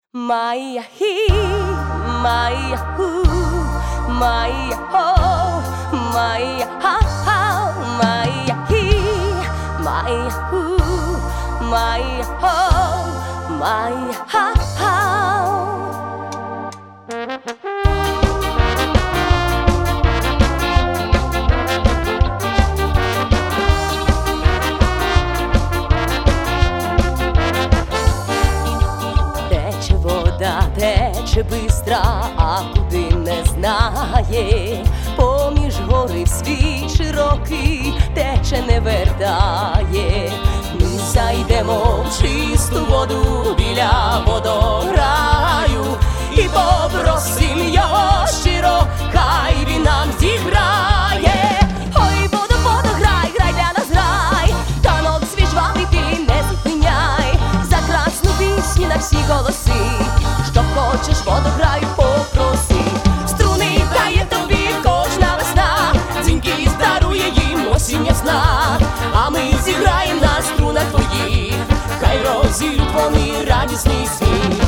Моя хи, моя ху, моя хо, моя ха-ха, моя хи, моя ху, моя хо, моя ха-ха. Тече бистра, а куди не знає, поміж гори в світ широкий тече не вертає. Ми зайдемо в чисту воду біля водограю і попросим його щиро, хай він нам зіграє. Ой, водограй, грай для нас грай, танок свій жвавий ти не зупиняй, за красну пісню на всі голоси. Що хочеш, водограй, попроси. Струни дає тобі кожна весна, дзвінки здарує їм осінь ясна. А ми зіграєм на струнах твоїх, хай розілють вони радісний сміх.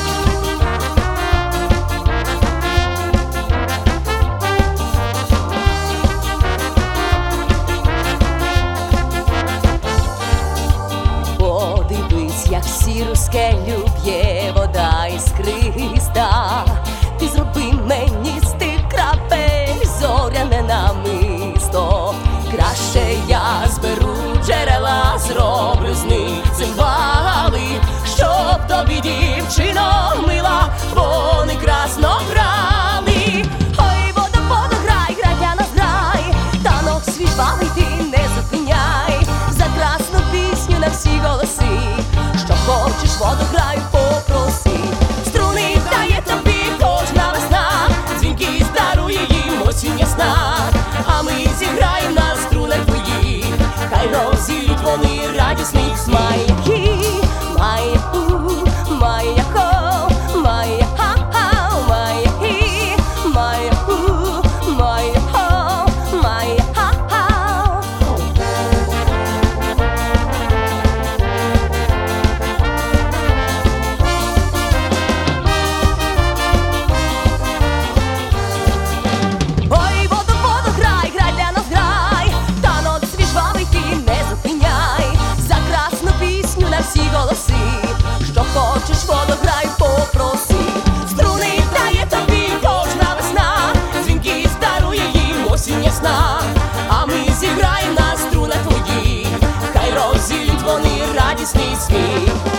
Подивись, як сіру скелю б'є вода іскриста. Ти зроби мені з тих крапель зоряне намисто. Краще я зберу джерела, зроблю з них цимбали, щоб тобі, дівчино мила, вони красно грали. Ой, водограй, грай для нас грай, танок свій жвавий ти не зупиняй, за красну пісню на всі голоси. Що хочеш, водограй, попроси. Струни дає тобі кожна весна, дзвінки здарує їм осінь ясна. А ми зіграєм на струнах твоїх, хай розілють вони радісний сміх. Моя ху, моя хо, моя ха-ха, моя хі, моя ху, моя хо, моя ха-ха. Ой, водограй, грай для нас грай, танок свій жвавий ти не зупиняй, за красну пісню на всі голоси. Що хочеш, водограй, попроси. Струни дає тобі кожна весна, дзвінки здарує їм осінь ясна. А ми зіграєм на струнах твоїх, хай розілють вони радісний сміх.